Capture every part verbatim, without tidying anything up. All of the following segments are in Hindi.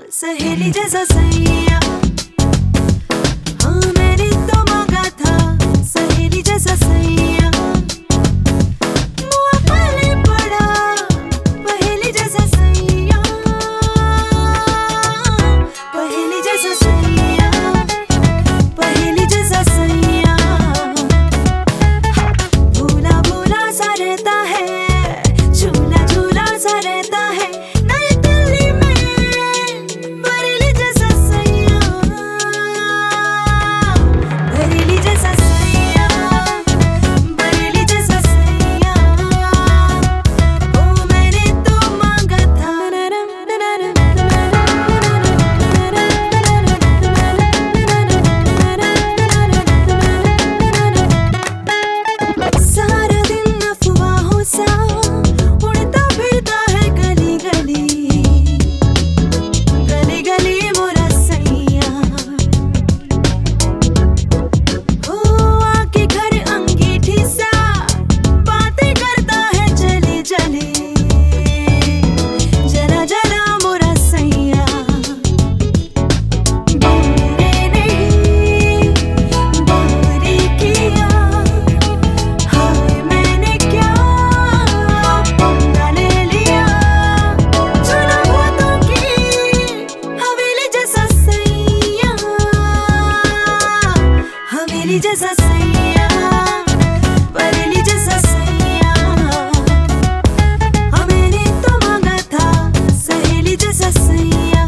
सहेली जैसा सैया, हाँ मैंने तो मांगा था सहेली जैसा सैया। मुआ पाले पड़ा पहेली जैसा सैया, पहेली जैसा सैया, पहेली जैसा सैया। भूला भूला सा रहता है, झूला झूला सा रहता है, जैसा सैया, पहेली जैसा सैया। हाँ मैंने तो मांगा था सहेली जैसा सैया।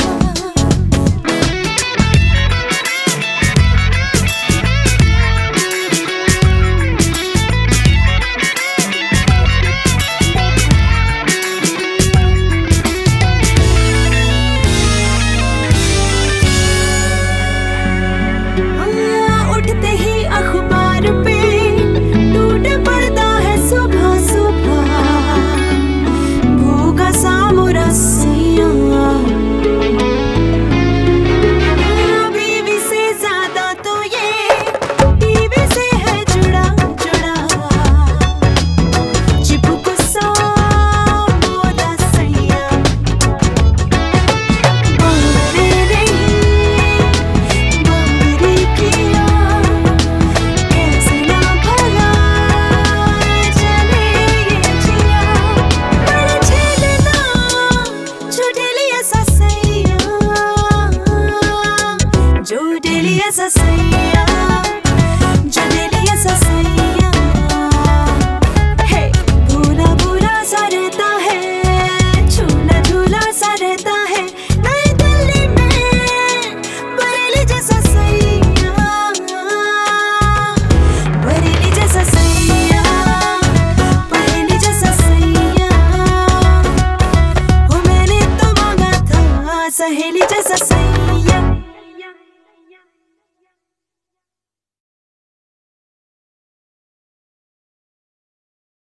उठते ही अखबार पे टूट पड़ता है सुबह सुबह, भूखा सा मोरा सैया। बीवी से ज्यादा तो ये टीवी से है जुड़ा जुड़ा, चिपक सा मोरा सैया। बारे नहीं बारी किया, जो डेली ऐसा सैया।